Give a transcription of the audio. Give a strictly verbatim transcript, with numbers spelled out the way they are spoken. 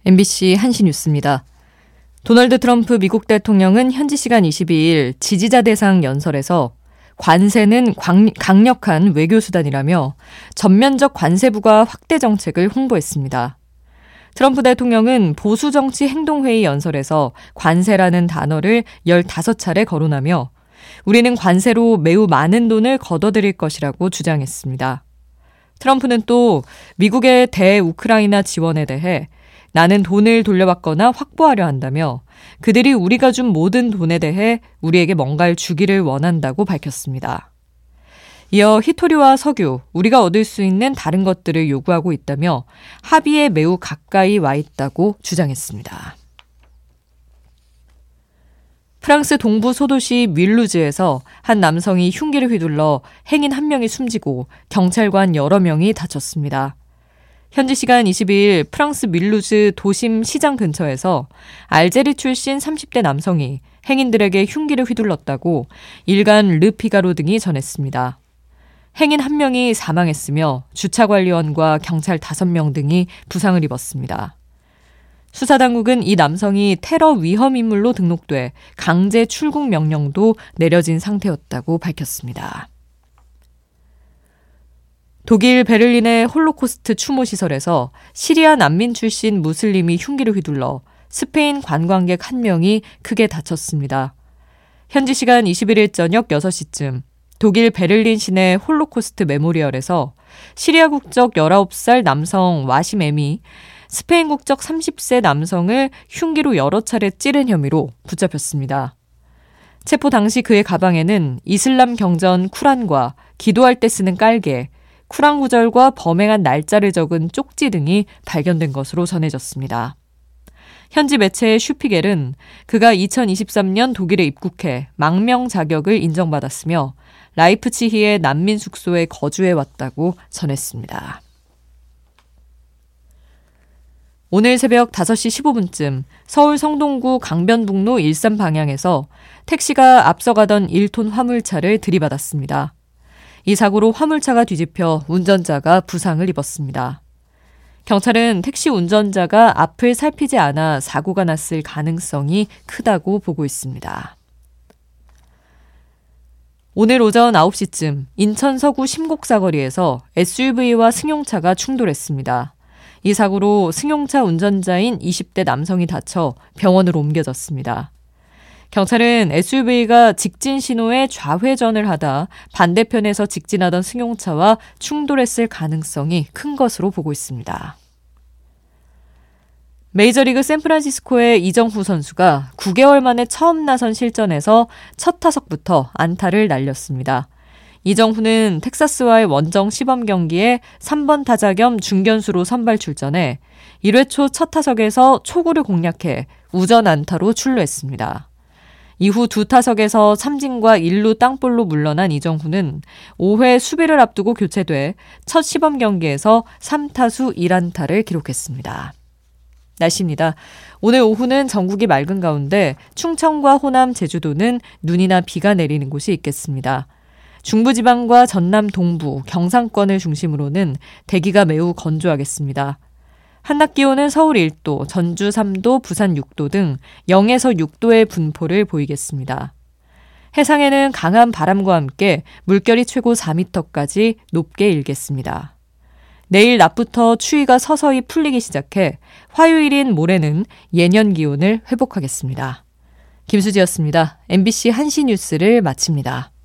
엠비씨 한시 뉴스입니다. 도널드 트럼프 미국 대통령은 현지 시간 이십이일 지지자 대상 연설에서 관세는 광, 강력한 외교수단이라며 전면적 관세 부과 확대 정책을 홍보했습니다. 트럼프 대통령은 보수정치 행동회의 연설에서 관세라는 단어를 열다섯 차례 거론하며 우리는 관세로 매우 많은 돈을 걷어들일 것이라고 주장했습니다. 트럼프는 또 미국의 대우크라이나 지원에 대해 나는 돈을 돌려받거나 확보하려 한다며 그들이 우리가 준 모든 돈에 대해 우리에게 뭔가를 주기를 원한다고 밝혔습니다. 이어 히토리와 석유, 우리가 얻을 수 있는 다른 것들을 요구하고 있다며 합의에 매우 가까이 와 있다고 주장했습니다. 프랑스 동부 소도시 뮬루즈에서 한 남성이 흉기를 휘둘러 행인 한 명이 숨지고 경찰관 여러 명이 다쳤습니다. 현지 시간 이십이일 프랑스 뮬루즈 도심 시장 근처에서 알제리 출신 삼십 대 남성이 행인들에게 흉기를 휘둘렀다고 일간 르피가로 등이 전했습니다. 행인 한 명이 사망했으며 주차관리원과 경찰 다섯 명 등이 부상을 입었습니다. 수사당국은 이 남성이 테러 위험 인물로 등록돼 강제 출국 명령도 내려진 상태였다고 밝혔습니다. 독일 베를린의 홀로코스트 추모시설에서 시리아 난민 출신 무슬림이 흉기를 휘둘러 스페인 관광객 한 명이 크게 다쳤습니다. 현지 시간 이십일일 저녁 여섯 시쯤 독일 베를린 시내 홀로코스트 메모리얼에서 시리아 국적 열아홉 살 남성 와심 M이 스페인 국적 삼십 세 남성을 흉기로 여러 차례 찌른 혐의로 붙잡혔습니다. 체포 당시 그의 가방에는 이슬람 경전 쿠란과 기도할 때 쓰는 깔개, 쿠란 구절과 범행한 날짜를 적은 쪽지 등이 발견된 것으로 전해졌습니다. 현지 매체의 슈피겔은 그가 이천이십삼년 독일에 입국해 망명 자격을 인정받았으며 라이프치히의 난민 숙소에 거주해왔다고 전했습니다. 오늘 새벽 다섯 시 십오 분쯤 서울 성동구 강변북로 일산 방향에서 택시가 앞서가던 일 톤 화물차를 들이받았습니다. 이 사고로 화물차가 뒤집혀 운전자가 부상을 입었습니다. 경찰은 택시 운전자가 앞을 살피지 않아 사고가 났을 가능성이 크다고 보고 있습니다. 오늘 오전 아홉 시쯤 인천 서구 심곡사거리에서 에스유브이와 승용차가 충돌했습니다. 이 사고로 승용차 운전자인 이십 대 남성이 다쳐 병원으로 옮겨졌습니다. 경찰은 에스유브이가 직진 신호에 좌회전을 하다 반대편에서 직진하던 승용차와 충돌했을 가능성이 큰 것으로 보고 있습니다. 메이저리그 샌프란시스코의 이정후 선수가 구 개월 만에 처음 나선 실전에서 첫 타석부터 안타를 날렸습니다. 이정후는 텍사스와의 원정 시범 경기에 삼 번 타자 겸 중견수로 선발 출전해 일 회 초 첫 타석에서 초구를 공략해 우전 안타로 출루했습니다. 이후 두 타석에서 삼진과 일 루 땅볼로 물러난 이정후는 오 회 수비를 앞두고 교체돼 첫 시범 경기에서 삼 타수 일 안타를 기록했습니다. 날씨입니다. 오늘 오후는 전국이 맑은 가운데 충청과 호남, 제주도는 눈이나 비가 내리는 곳이 있겠습니다. 중부지방과 전남 동부, 경상권을 중심으로는 대기가 매우 건조하겠습니다. 한낮 기온은 서울 일 도, 전주 삼 도, 부산 육 도 등 영에서 육 도의 분포를 보이겠습니다. 해상에는 강한 바람과 함께 물결이 최고 사 미터까지 높게 일겠습니다. 내일 낮부터 추위가 서서히 풀리기 시작해 화요일인 모레는 예년 기온을 회복하겠습니다. 김수지였습니다. 엠비씨 한시 뉴스를 마칩니다.